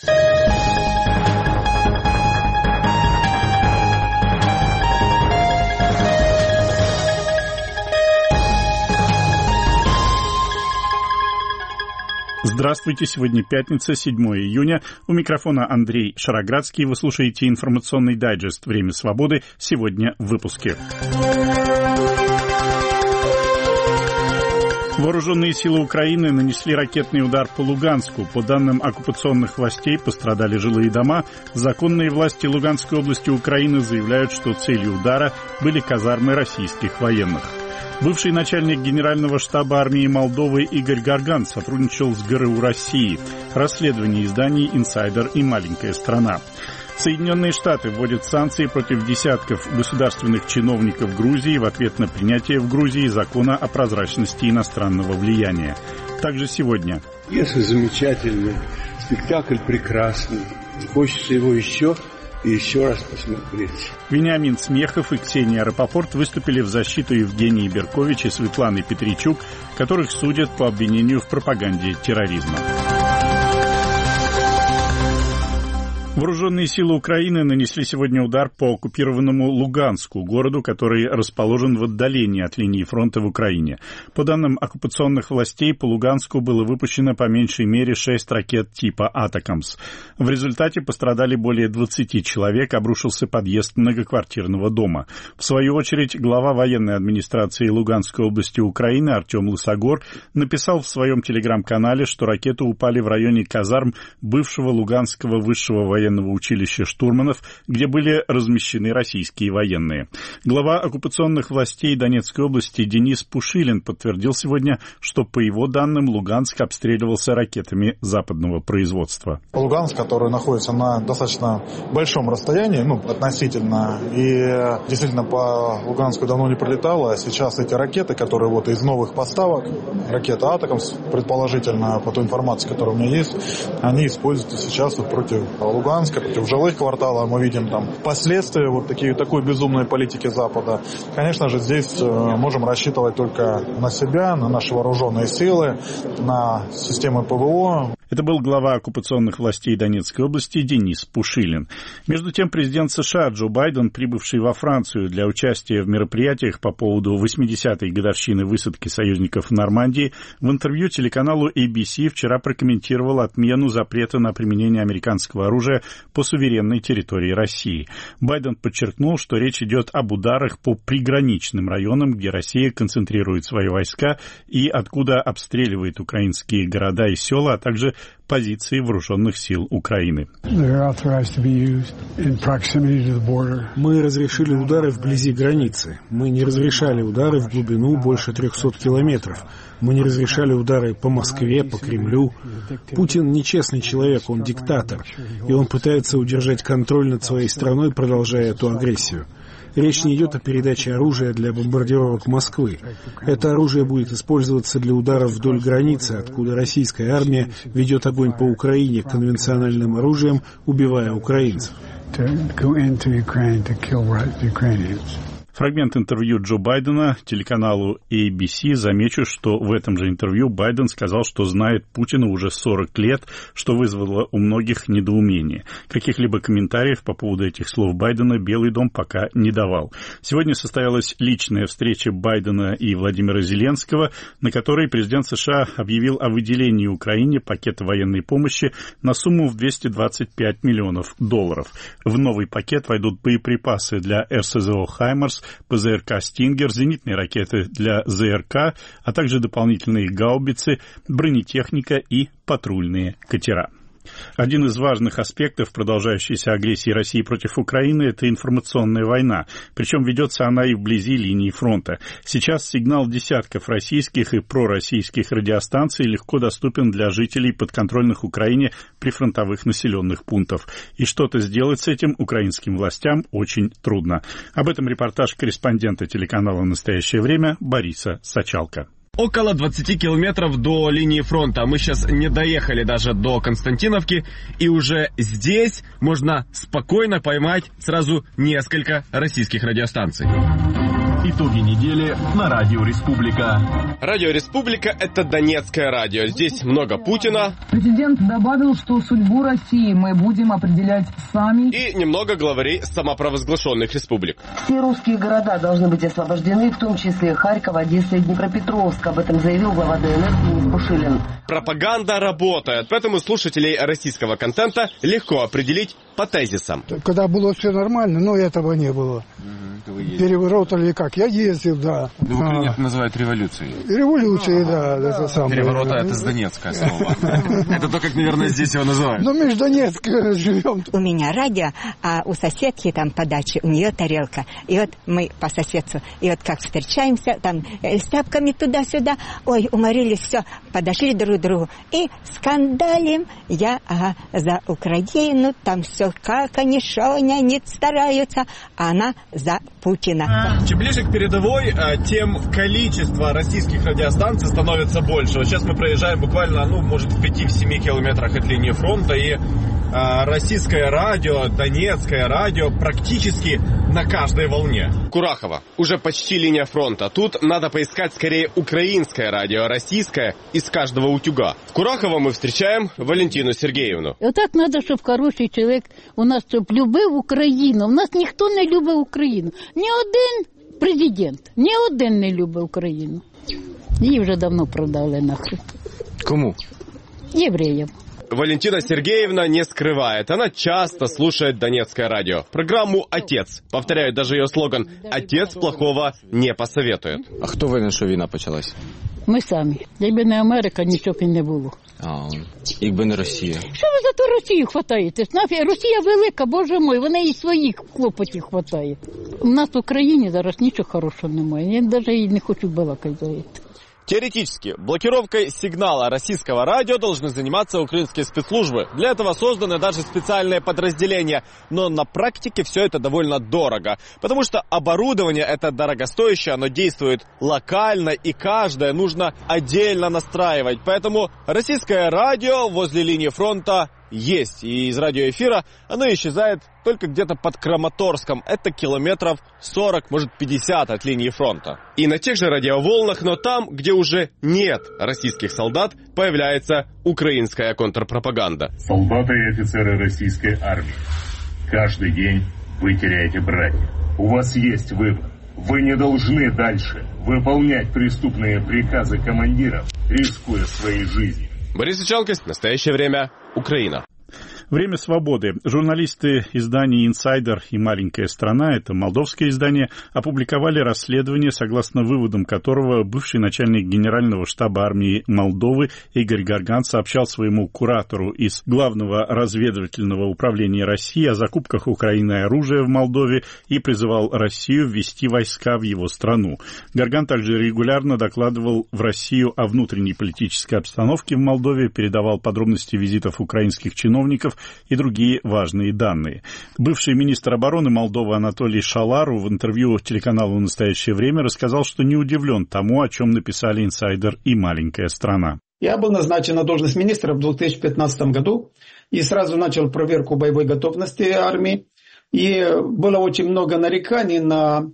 Здравствуйте, сегодня пятница, 7 июня. У микрофона Андрей Шароградский. Вы слушаете информационный дайджест «Время свободы». Сегодня в выпуске. Вооруженные силы Украины нанесли ракетный удар по Луганску. По данным оккупационных властей, пострадали жилые дома. Законные власти Луганской области Украины заявляют, что целью удара были казармы российских военных. Бывший начальник Генерального штаба армии Молдовы Игорь Гарган сотрудничал с ГРУ России. Расследование изданий «Инсайдер» и «Маленькая страна». Соединенные Штаты вводят санкции против десятков государственных чиновников Грузии в ответ на принятие в Грузии закона о прозрачности иностранного влияния. Также сегодня. Пьеса замечательная, спектакль прекрасный. Хочется его еще и еще раз посмотреть. Вениамин Смехов и Ксения Рапопорт выступили в защиту Евгении Беркович и Светланы Петричук, которых судят по обвинению в пропаганде терроризма. Вооруженные силы Украины нанесли сегодня удар по оккупированному Луганску, городу, который расположен в отдалении от линии фронта в Украине. По данным оккупационных властей, по Луганску было выпущено по меньшей мере 6 ракет типа «Атакамс». В результате пострадали более 20 человек, обрушился подъезд многоквартирного дома. В свою очередь, глава военной администрации Луганской области Украины Артем Лысогор написал в своем телеграм-канале, что ракеты упали в районе казарм бывшего Луганского высшего военного училища штурманов, где были размещены российские военные. Глава оккупационных властей Донецкой области Денис Пушилин подтвердил сегодня, что, по его данным, Луганск обстреливался ракетами западного производства. Луганск, который находится на достаточно большом расстоянии, относительно, и действительно по Луганску давно не пролетало, а сейчас эти ракеты, которые из новых поставок, ракета «Атакамс», предположительно, по той информации, которая у меня есть, они используются сейчас против Луганска, против жилых кварталов. Мы видим там последствия такой безумной политики Запада. Конечно же, здесь можем рассчитывать только на себя, на наши вооруженные силы, на системы ПВО. Это был глава оккупационных властей Донецкой области Денис Пушилин. Между тем, президент США Джо Байден, прибывший во Францию для участия в мероприятиях по поводу 80-й годовщины высадки союзников в Нормандии, в интервью телеканалу ABC вчера прокомментировал отмену запрета на применение американского оружия по суверенной территории России. Байден подчеркнул, что речь идет об ударах по приграничным районам, где Россия концентрирует свои войска и откуда обстреливает украинские города и села, а также позиции вооруженных сил Украины. Мы разрешили удары вблизи границы. Мы не разрешали удары в глубину больше 300 километров. Мы не разрешали удары по Москве, по Кремлю. Путин нечестный человек, он диктатор. И он пытается удержать контроль над своей страной, продолжая эту агрессию. Речь не идет о передаче оружия для бомбардировок Москвы. Это оружие будет использоваться для ударов вдоль границы, откуда российская армия ведет огонь по Украине конвенциональным оружием, убивая украинцев. Фрагмент интервью Джо Байдена телеканалу ABC. Замечу, что в этом же интервью Байден сказал, что знает Путина уже 40 лет, что вызвало у многих недоумение. Каких-либо комментариев по поводу этих слов Байдена Белый дом пока не давал. Сегодня состоялась личная встреча Байдена и Владимира Зеленского, на которой президент США объявил о выделении Украине пакета военной помощи на сумму в $225 миллионов. В новый пакет войдут боеприпасы для РСЗО «Хаймарс», ПЗРК «Стингер», зенитные ракеты для ЗРК, а также дополнительные гаубицы, бронетехника и патрульные катера. Один из важных аспектов продолжающейся агрессии России против Украины – это информационная война. Причем ведется она и вблизи линии фронта. Сейчас сигнал десятков российских и пророссийских радиостанций легко доступен для жителей подконтрольных Украине прифронтовых населенных пунктов. И что-то сделать с этим украинским властям очень трудно. Об этом репортаж корреспондента телеканала «Настоящее время» Бориса Сачалко. Около 20 километров до линии фронта. Мы сейчас не доехали даже до Константиновки. И уже здесь можно спокойно поймать сразу несколько российских радиостанций. Итоги недели на Радио Республика. Радио Республика — это донецкое радио. Здесь много Путина. Президент добавил, что судьбу России мы будем определять сами. И немного главарей самопровозглашенных республик. Все русские города должны быть освобождены, в том числе Харьков, Одесса и Днепропетровск. Об этом заявил глава ДНР Денис Пушилин. Пропаганда работает, поэтому слушателей российского контента легко определить по тезисам. Когда было все нормально, но этого не было. Переворот или как? Я ездил, да. В Украине это называют революцией. Революцией, да. Это самое. Переворота — это с донецкое слово. Это то, как, наверное, здесь его называют. Но мы же в Донецке живем. У меня радио, а у соседки там по даче, у нее тарелка. И вот мы по соседству, и вот как встречаемся, там с тяпками туда-сюда. Ой, уморились, все, подошли друг к другу. И скандалим. Я за Украину, там все как они, шо они стараются. А она за Путина. Чем ближе к передовой, тем количество российских радиостанций становится больше. Вот сейчас мы проезжаем буквально, может, в 5-7 километрах от линии фронта, и российское радио, донецкое радио практически на каждой волне. Курахово. Уже почти линия фронта. Тут надо поискать скорее украинское радио, российское из каждого утюга. В Курахово мы встречаем Валентину Сергеевну. Вот так надо, щоб хороший чоловік у нас щоб любив Україну. У нас ніхто не любить Україну. Ні один президент, ні один не любить Україну. Її вже давно продали нахрен. Кому? Євреям. Валентина Сергеевна не скрывает. Она часто слушает донецкое радио. Программу «Отец». Повторяю даже ее слоган «Отец плохого не посоветует». А хто винен, що війна почалась? Ми самі. Якби не Америка, нічого б і не було. Якби не Росія. Що ви за ту Росію хватаєте? Росія велика, боже мой, вона і своїх клопотів хватає. У нас в Україні зараз нічого хорошого немає. Я навіть і не хочу балакати за це. Теоретически, блокировкой сигнала российского радио должны заниматься украинские спецслужбы. Для этого созданы даже специальные подразделения. Но на практике все это довольно дорого. Потому что оборудование это дорогостоящее, оно действует локально, и каждое нужно отдельно настраивать. Поэтому российское радио возле линии фронта есть. И из радиоэфира оно исчезает только где-то под Краматорском. Это километров 40, может 50 от линии фронта. И на тех же радиоволнах, но там, где уже нет российских солдат, появляется украинская контрпропаганда. Солдаты и офицеры российской армии, каждый день вы теряете братьев. У вас есть выбор. Вы не должны дальше выполнять преступные приказы командиров, рискуя своей жизнью. Борис Ичалкис, настоящее время, Украина. Время свободы. Журналисты изданий «Инсайдер» и «Маленькая страна», это молдовское издание, опубликовали расследование, согласно выводам которого бывший начальник Генерального штаба армии Молдовы Игорь Гарган сообщал своему куратору из Главного разведывательного управления России о закупках Украины оружия в Молдове и призывал Россию ввести войска в его страну. Гарган также регулярно докладывал в Россию о внутренней политической обстановке в Молдове, передавал подробности визитов украинских чиновников и другие важные данные. Бывший министр обороны Молдовы Анатолий Шалару в интервью телеканалу «Настоящее время» рассказал, что не удивлен тому, о чем написали «Инсайдер» и «Маленькая страна». Я был назначен на должность министра в 2015 году и сразу начал проверку боевой готовности армии. И было очень много нареканий на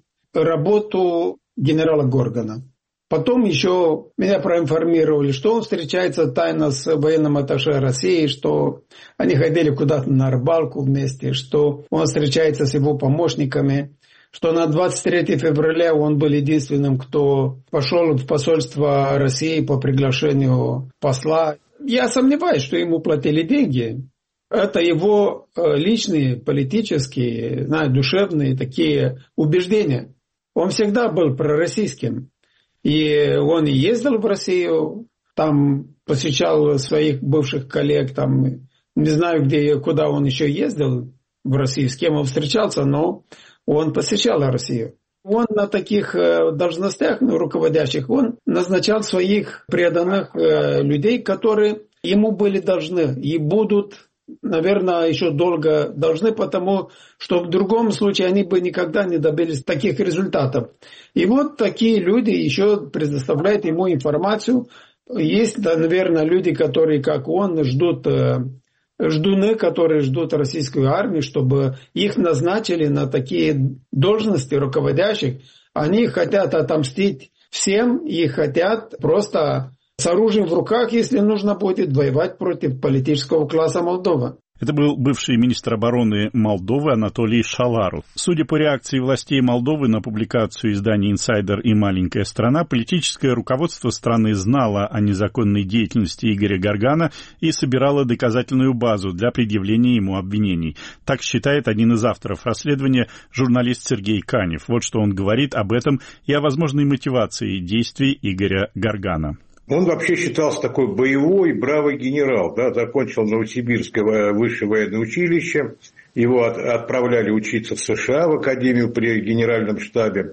работу генерала Горгана. Потом еще меня проинформировали, что он встречается тайно с военным атташе России, что они ходили куда-то на рыбалку вместе, что он встречается с его помощниками, что на 23 февраля он был единственным, кто пошел в посольство России по приглашению посла. Я сомневаюсь, что ему платили деньги. Это его личные, политические, душевные такие убеждения. Он всегда был пророссийским. И он и ездил в Россию, там посещал своих бывших коллег, там не знаю, куда он еще ездил в Россию, с кем он встречался, но он посещал Россию. Он на таких должностях руководящих, он назначал своих преданных людей, которые ему были должны и будут, наверное, еще долго должны, потому что в другом случае они бы никогда не добились таких результатов. И вот такие люди еще предоставляют ему информацию. Есть, наверное, люди, которые, как он, ждуны, которые ждут российскую армию, чтобы их назначили на такие должности руководящих. Они хотят отомстить всем и хотят просто с оружием в руках, если нужно будет, воевать против политического класса Молдовы. Это был бывший министр обороны Молдовы Анатолий Шаларов. Судя по реакции властей Молдовы на публикацию издания «Инсайдер» и «Маленькая страна», политическое руководство страны знало о незаконной деятельности Игоря Горгана и собирало доказательную базу для предъявления ему обвинений. Так считает один из авторов расследования, журналист Сергей Канев. Вот что он говорит об этом и о возможной мотивации действий Игоря Горгана. Он вообще считался такой боевой, бравый генерал, да, закончил Новосибирское высшее военное училище, его отправляли учиться в США, в Академию при Генеральном штабе.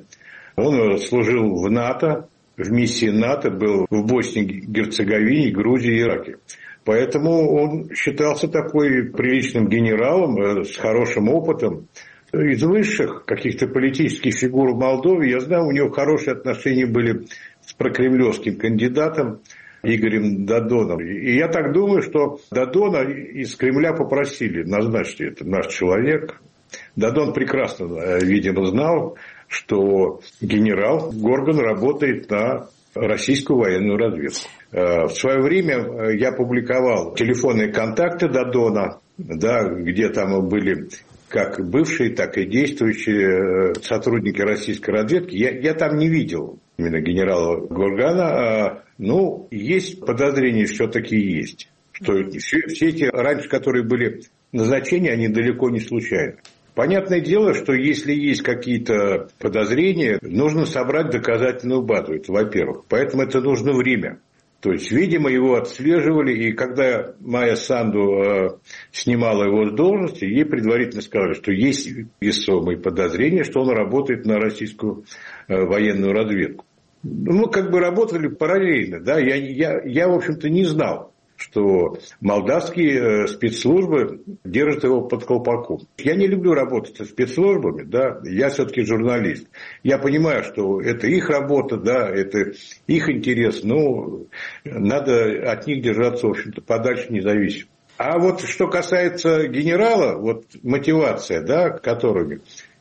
Он служил в НАТО, в миссии НАТО, был в Боснии, Герцеговине, Грузии и Ираке. Поэтому он считался такой приличным генералом с хорошим опытом. Из высших каких-то политических фигур в Молдове, я знаю, у него хорошие отношения были с прокремлевским кандидатом Игорем Додоном. И я так думаю, что Додона из Кремля попросили назначить, это наш человек. Додон прекрасно, видимо, знал, что генерал Горган работает на российскую военную разведку. В свое время я публиковал телефонные контакты Додона, да, где там были как бывшие, так и действующие сотрудники российской разведки. Я там не видел именно генерала Горгана. Ну, есть подозрения, все-таки есть. Что все эти раньше, которые были назначения, они далеко не случайны. Понятное дело, что если есть какие-то подозрения, нужно собрать доказательную базу. Это во-первых. Поэтому это нужно время. То есть, видимо, его отслеживали, и когда Майя Санду снимала его с должности, ей предварительно сказали, что есть весомые подозрения, что он работает на российскую военную разведку. Мы как бы работали параллельно, да, я в общем-то, не знал, что молдавские спецслужбы держат его под колпаком. Я не люблю работать со спецслужбами, да, я все-таки журналист. Я понимаю, что это их работа, да, это их интерес, но надо от них держаться, в общем-то, подальше независимо. А вот что касается генерала, вот мотивация, да, которыми,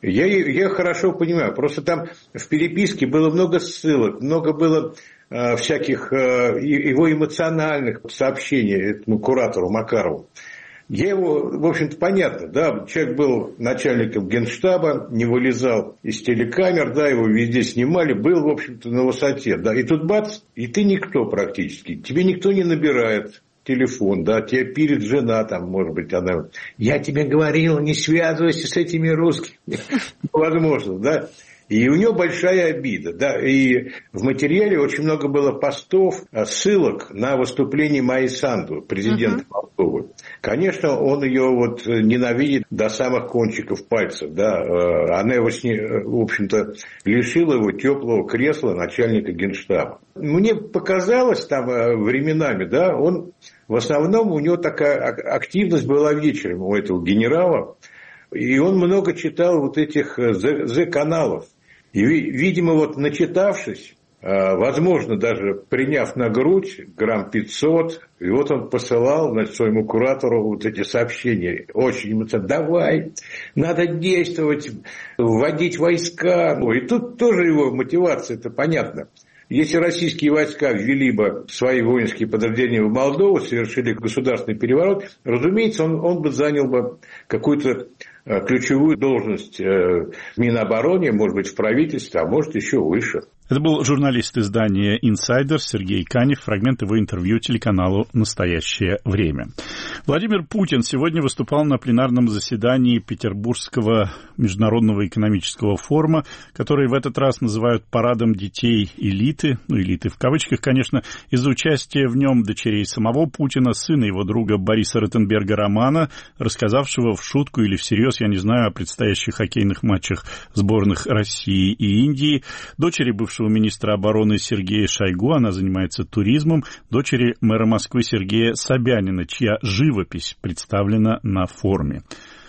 я хорошо понимаю. Просто там в переписке было много ссылок, много было всяких его эмоциональных сообщений этому куратору Макарову. Я его, в общем-то, понятно, да, человек был начальником генштаба, не вылезал из телекамер, да, его везде снимали, был, в общем-то, на высоте, да, и тут бац, и ты никто практически, тебе никто не набирает телефон, да, тебя пилит жена, там, может быть, она, я тебе говорил, не связывайся с этими русскими, возможно, да. И у него большая обида, да, и в материале очень много было постов, ссылок на выступление Майи Санду, президента Молдовы. Конечно, он ее вот ненавидит до самых кончиков пальцев, да, она его, в общем-то, лишила его теплого кресла начальника генштаба. Мне показалось там временами, да, он, в основном у него такая активность была вечером у этого генерала, и он много читал вот этих Z-каналов. И, видимо, вот начитавшись, возможно, даже приняв на грудь грамм 500, и вот он посылал, значит, своему куратору вот эти сообщения. Очень эмоционально. Давай, надо действовать, вводить войска. Ну, и тут тоже его мотивация, это понятно. Если российские войска ввели бы свои воинские подразделения в Молдову, совершили государственный переворот, разумеется, он бы занял бы какую-то ключевую должность в Минобороне, может быть, в правительстве, а может, еще выше. Это был журналист издания «Инсайдер» Сергей Канев, фрагмент его интервью телеканалу «Настоящее время». Владимир Путин сегодня выступал на пленарном заседании Петербургского международного экономического форума, который в этот раз называют парадом детей элиты, ну, элиты в кавычках, конечно, из-за участия в нем дочерей самого Путина, сына его друга Бориса Ротенберга Романа, рассказавшего в шутку или всерьез, я не знаю, о предстоящих хоккейных матчах сборных России и Индии, дочери бывшего министра обороны Сергея Шойгу, она занимается туризмом, дочери мэра Москвы Сергея Собянина, чья живопись представлена на форуме.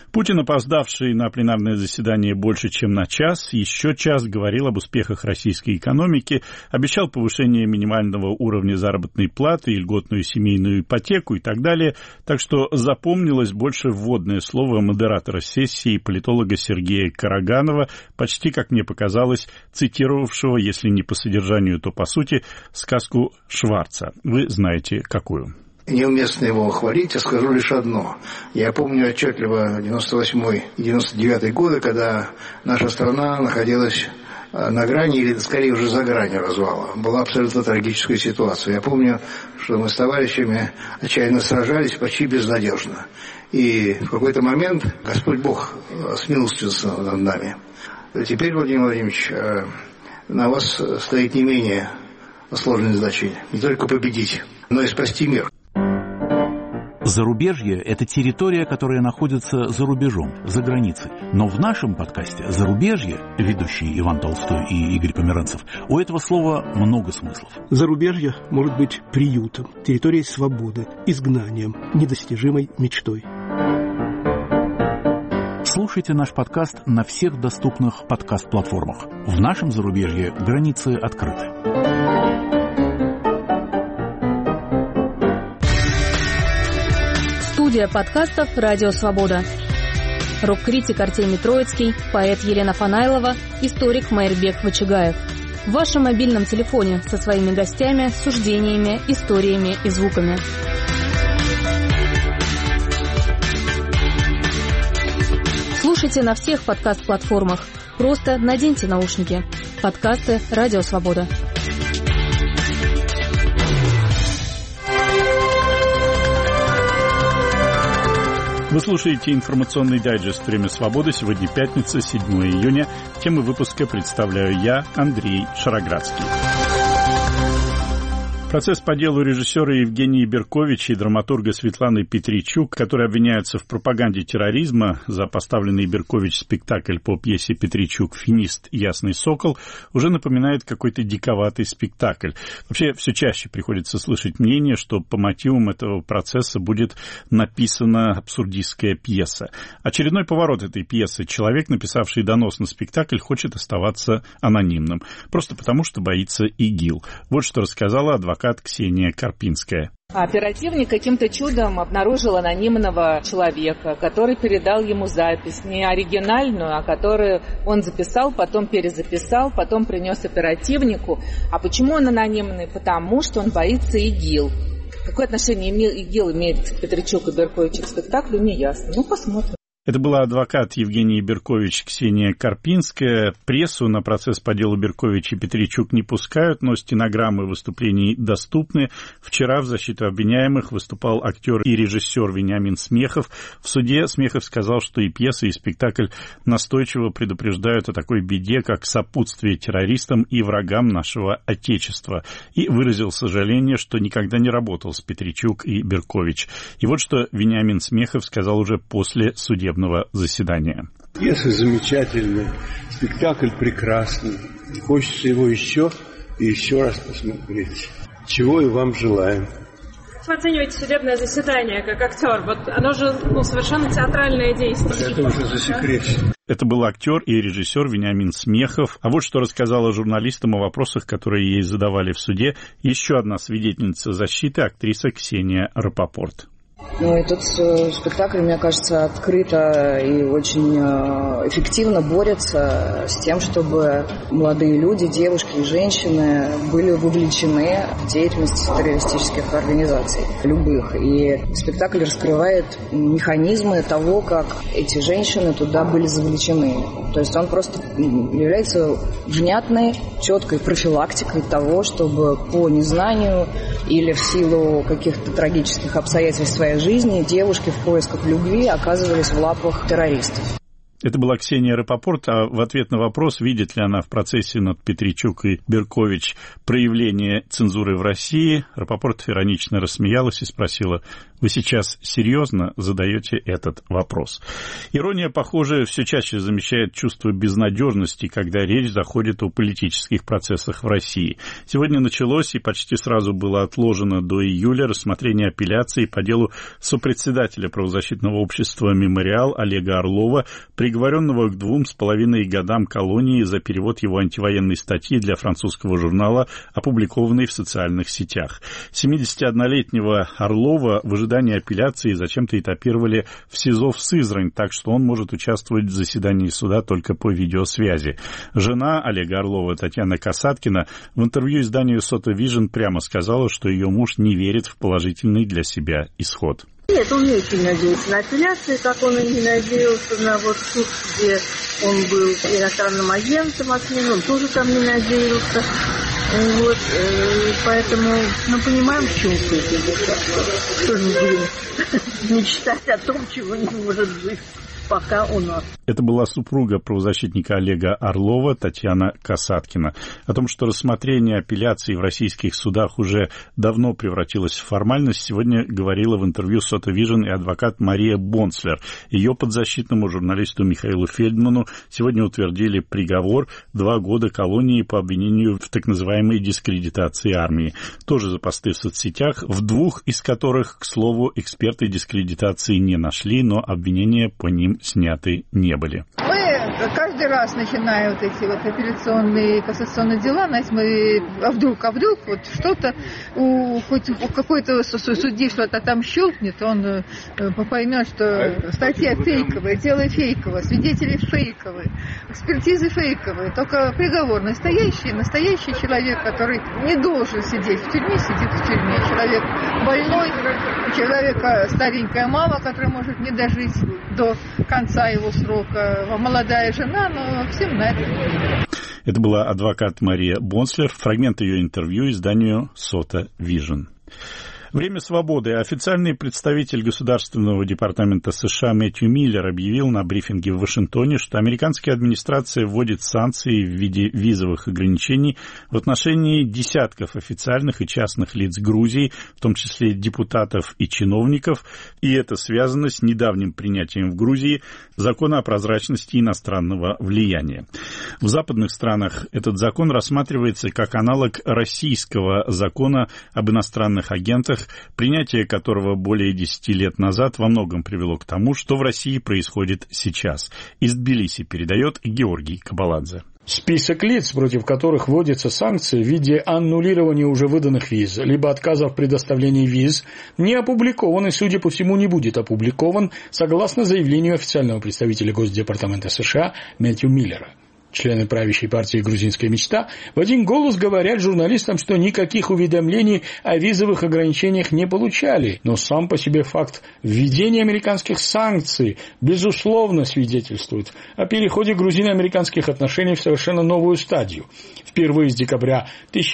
Путин, опоздавший на пленарное заседание больше, чем на час, еще час говорил об успехах российской экономики, обещал повышение минимального уровня заработной платы и льготную семейную ипотеку и так далее. Так что запомнилось больше вводное слово модератора сессии, политолога Сергея Караганова, почти, как мне показалось, цитировавшего, если не по содержанию, то по сути, сказку Шварца. Вы знаете, какую. Неуместно его хвалить, я скажу лишь одно. Я помню отчетливо 98-й и 99-й годы, когда наша страна находилась на грани, или скорее уже за гранью развала. Была абсолютно трагическая ситуация. Я помню, что мы с товарищами отчаянно сражались почти безнадежно. И в какой-то момент Господь Бог смилостивился над нами. Теперь, Владимир Владимирович, на вас стоит не менее сложная задача. Не только победить, но и спасти мир. Зарубежье – это территория, которая находится за рубежом, за границей. Но в нашем подкасте «Зарубежье», ведущие Иван Толстой и Игорь Померанцев, у этого слова много смыслов. Зарубежье может быть приютом, территорией свободы, изгнанием, недостижимой мечтой. Слушайте наш подкаст на всех доступных подкаст-платформах. В нашем зарубежье границы открыты. Студия подкастов «Радио Свобода». Рок-критик Артемий Троицкий, поэт Елена Фанайлова, историк Майрбек Вачигаев. В вашем мобильном телефоне со своими гостями, суждениями, историями и звуками. Слушайте на всех подкаст-платформах. Просто наденьте наушники. Подкасты «Радио Свобода». Вы слушаете информационный дайджест «Время свободы». Сегодня пятница, 7 июня. Темы выпуска представляю я, Андрей Шароградский. Процесс по делу режиссера Евгении Беркович и драматурга Светланы Петричук, которые обвиняются в пропаганде терроризма за поставленный Беркович спектакль по пьесе Петричук «Финист. Ясный сокол», уже напоминает какой-то диковатый спектакль. Вообще, все чаще приходится слышать мнение, что по мотивам этого процесса будет написана абсурдистская пьеса. Очередной поворот этой пьесы. Человек, написавший донос на спектакль, хочет оставаться анонимным. Просто потому, что боится ИГИЛ. Вот что рассказала адвокат Ксения Карпинская. Оперативник каким-то чудом обнаружил анонимного человека, который передал ему запись, не оригинальную, а которую он записал, потом перезаписал, потом принес оперативнику. А почему он анонимный? Потому что он боится ИГИЛ. Какое отношение ИГИЛ имеет Петричук и Беркович к спектаклю, не ясно. Ну, посмотрим. Это была адвокат Евгении Беркович Ксения Карпинская. Прессу на процесс по делу Беркович и Петричук не пускают, но стенограммы выступлений доступны. Вчера в защиту обвиняемых выступал актер и режиссер Вениамин Смехов. В суде Смехов сказал, что и пьеса, и спектакль настойчиво предупреждают о такой беде, как сопутствие террористам и врагам нашего Отечества. И выразил сожаление, что никогда не работал с Петричук и Беркович. И вот что Вениамин Смехов сказал уже после судебного заседания. Пьеса замечательная, спектакль прекрасный. Хочется его еще и еще раз посмотреть. Чего и вам желаем. Как вы оцениваете судебное заседание как актер? Вот оно же совершенно театральное действие. Это уже засекречено. Это был актер и режиссер Вениамин Смехов. А вот что рассказала журналистам о вопросах, которые ей задавали в суде, еще одна свидетельница защиты, актриса Ксения Рапопорт. Ну, этот спектакль, мне кажется, открыто и очень эффективно борется с тем, чтобы молодые люди, девушки и женщины были вовлечены в деятельность террористических организаций, любых. И спектакль раскрывает механизмы того, как эти женщины туда были завлечены. То есть он просто является внятной, четкой профилактикой того, чтобы по незнанию или в силу каких-то трагических обстоятельств своей жизни девушки в поисках любви оказывались в лапах террористов. Это была Ксения Рапопорт, а в ответ на вопрос, видит ли она в процессе над Петричук и Беркович проявление цензуры в России, Рапопорт иронично рассмеялась и спросила: «Вы сейчас серьезно задаете этот вопрос?» Ирония, похоже, все чаще замещает чувство безнадежности, когда речь заходит о политических процессах в России. Сегодня началось и почти сразу было отложено до июля рассмотрение апелляции по делу сопредседателя правозащитного общества «Мемориал» Олега Орлова, приговоренного к 2,5 годам колонии за перевод его антивоенной статьи для французского журнала, опубликованной в социальных сетях. 71-летнего Орлова в ожидании апелляции зачем-то этапировали в СИЗО в Сызрань, так что он может участвовать в заседании суда только по видеосвязи. Жена Олега Орлова, Татьяна Касаткина, в интервью изданию Сота Вижн прямо сказала, что ее муж не верит в положительный для себя исход. Нет, он не очень надеялся на апелляции, как он и не надеялся на вот суд, где он был иностранным агентом отменен, он тоже там не надеялся. Вот, поэтому мы понимаем, в чем суть. Что же мы будем мечтать о том, чего не может быть пока у нас. Это была супруга правозащитника Олега Орлова, Татьяна Касаткина. О том, что рассмотрение апелляции в российских судах уже давно превратилось в формальность, сегодня говорила в интервью Сота Вижн и адвокат Мария Бонслер. Ее подзащитному журналисту Михаилу Фельдману сегодня утвердили приговор 2 года колонии по обвинению в так называемой дискредитации армии. Тоже за посты в соцсетях, в 2 из которых, к слову, эксперты дискредитации не нашли, но обвинения по ним сняты не были. Мы каждый раз, начиная вот эти вот апелляционные и кассационные дела, мы вдруг вот что-то, хоть у какой-то судьи что-то там щелкнет, он поймет, что статья фейковая, дело фейковое, свидетели фейковые, экспертизы фейковые, только приговор настоящий человек, который не должен сидеть в тюрьме, сидит в тюрьме. Человек больной, у человека старенькая мама, которая может не дожить до конца его срока, молодая жена, но всем на это. Это была адвокат Мария Бонслер. Фрагмент ее интервью изданию Сота Вижн. Время свободы. Официальный представитель Государственного департамента США Мэтью Миллер объявил на брифинге в Вашингтоне, что американская администрация вводит санкции в виде визовых ограничений в отношении десятков официальных и частных лиц Грузии, в том числе депутатов и чиновников, и это связано с недавним принятием в Грузии закона о прозрачности иностранного влияния. В западных странах этот закон рассматривается как аналог российского закона об иностранных агентах, принятие которого более 10 лет назад во многом привело к тому, что в России происходит сейчас. Из Тбилиси передает Георгий Кабаладзе. Список лиц, против которых вводятся санкции в виде аннулирования уже выданных виз, либо отказа в предоставлении виз, не опубликован и, судя по всему, не будет опубликован, согласно заявлению официального представителя Госдепартамента США Мэтью Миллера. Члены правящей партии «Грузинская мечта» в один голос говорят журналистам, что никаких уведомлений о визовых ограничениях не получали. Но сам по себе факт введения американских санкций безусловно свидетельствует о переходе грузино-американских отношений в совершенно новую стадию. Впервые с декабря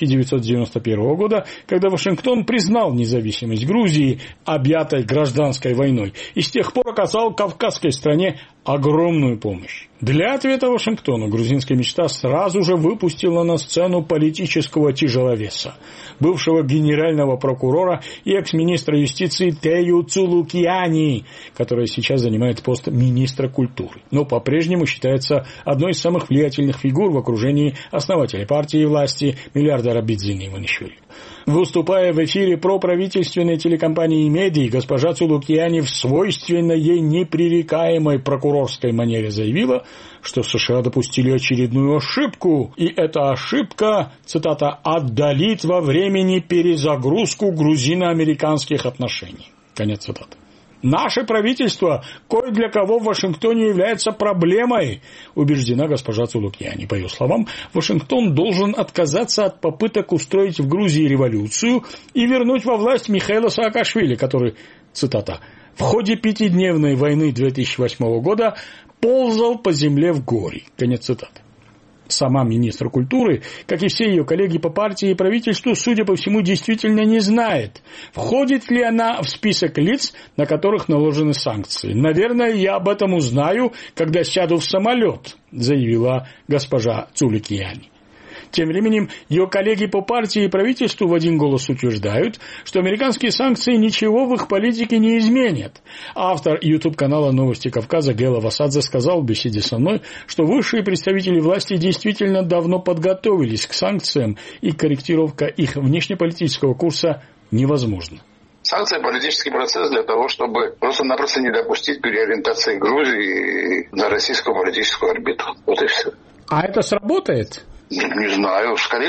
1991 года, когда Вашингтон признал независимость Грузии, объятой гражданской войной, и с тех пор оказал кавказской стране огромную помощь. Для ответа Вашингтону «Грузинская мечта» сразу же выпустила на сцену политического тяжеловеса, бывшего генерального прокурора и экс-министра юстиции Тею Цулукиани, которая сейчас занимает пост министра культуры, но по-прежнему считается одной из самых влиятельных фигур в окружении основателя партии и власти миллиардера Бидзини Иванишвили. Выступая в эфире проправительственной телекомпании «Медии», госпожа Цулукиани в свойственной ей непререкаемой прокурорской манере заявила, что США допустили очередную ошибку, и эта ошибка, цитата, «отдалит во времени перезагрузку грузино-американских отношений». Конец цитаты. Наше правительство кое для кого в Вашингтоне является проблемой, убеждена госпожа Цулукиани. По ее словам, Вашингтон должен отказаться от попыток устроить в Грузии революцию и вернуть во власть Михаила Саакашвили, который, цитата, в ходе 5-дневной войны 2008 года ползал по земле в горе. Конец цитаты. Сама министр культуры, как и все ее коллеги по партии и правительству, судя по всему, действительно не знает, входит ли она в список лиц, на которых наложены санкции. «Наверное, я об этом узнаю, когда сяду в самолет», заявила госпожа Цуликияни. Тем временем ее коллеги по партии и правительству в один голос утверждают, что американские санкции ничего в их политике не изменят. Автор YouTube-канала «Новости Кавказа» Гела Васадзе сказал в беседе со мной, что высшие представители власти действительно давно подготовились к санкциям, и корректировка их внешнеполитического курса невозможна. Санкции – политический процесс для того, чтобы просто-напросто не допустить переориентации Грузии на российскую политическую орбиту. Вот и все. А это сработает? Не знаю. Скорее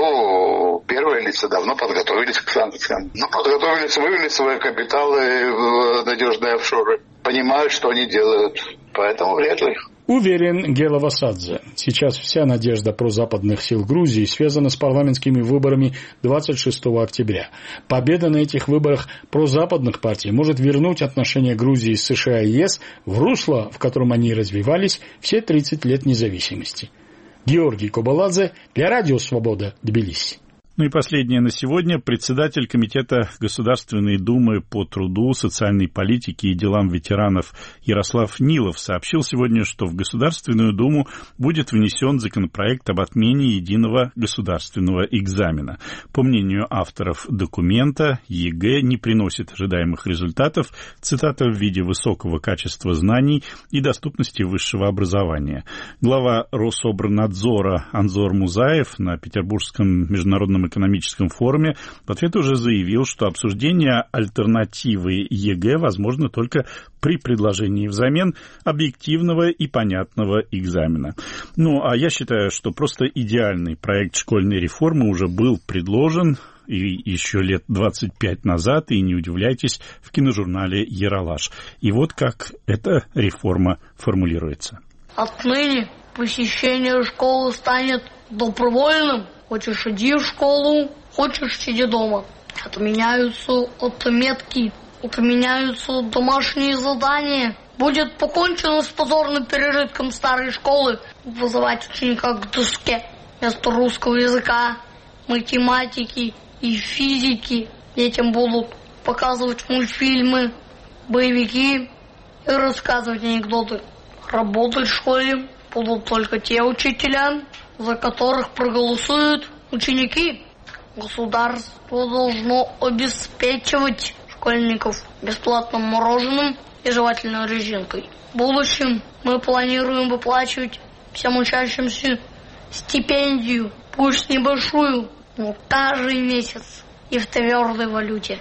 всего, первые лица давно подготовились к санкциям. Подготовились, вывели свои капиталы в надежные офшоры. Понимают, что они делают. Поэтому вряд ли. Уверен Гела Васадзе. Сейчас вся надежда прозападных сил Грузии связана с парламентскими выборами 26 октября. Победа на этих выборах прозападных партий может вернуть отношения Грузии с США и ЕС в русло, в котором они развивались все 30 лет независимости. Георгий Кобаладзе для Радио Свобода, Тбилиси. Ну и последнее на сегодня. Председатель Комитета Государственной Думы по труду, социальной политике и делам ветеранов Ярослав Нилов сообщил сегодня, что в Государственную Думу будет внесен законопроект об отмене единого государственного экзамена. По мнению авторов документа, ЕГЭ не приносит ожидаемых результатов, цитата, в виде высокого качества знаний и доступности высшего образования. Глава Рособорнадзора Анзор Музаев на Петербургском международном экономическом форуме в ответ уже заявил, что обсуждение альтернативы ЕГЭ возможно только при предложении взамен объективного и понятного экзамена. Ну, а я считаю, что просто идеальный проект школьной реформы уже был предложен и еще лет 25 назад, и не удивляйтесь, в киножурнале «Ералаш». И вот как эта реформа формулируется. Отныне посещение школы станет добровольным. Хочешь, иди в школу, хочешь, сиди дома. Отменяются отметки, отменяются домашние задания. Будет покончено с позорным пережитком старой школы. Вызывать ученика к доске вместо русского языка, математики и физики. Детям будут показывать мультфильмы, боевики и рассказывать анекдоты. Работать в школе будут только те учителя, за которых проголосуют ученики. Государство должно обеспечивать школьников бесплатным мороженым и жевательной резинкой. В будущем мы планируем выплачивать всем учащимся стипендию, пусть небольшую, но каждый месяц и в твердой валюте.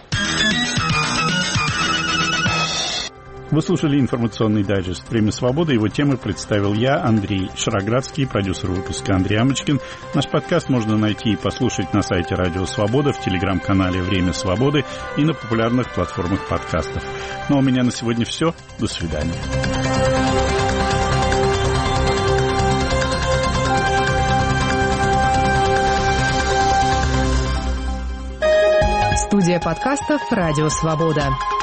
Вы слушали информационный дайджест «Время свободы». Его темы представил я, Андрей Шароградский, продюсер выпуска Андрей Амочкин. Наш подкаст можно найти и послушать на сайте Радио Свобода, в телеграм-канале «Время свободы» и на популярных платформах подкастов. Ну а у меня на сегодня все. До свидания. Студия подкастов «Радио Свобода».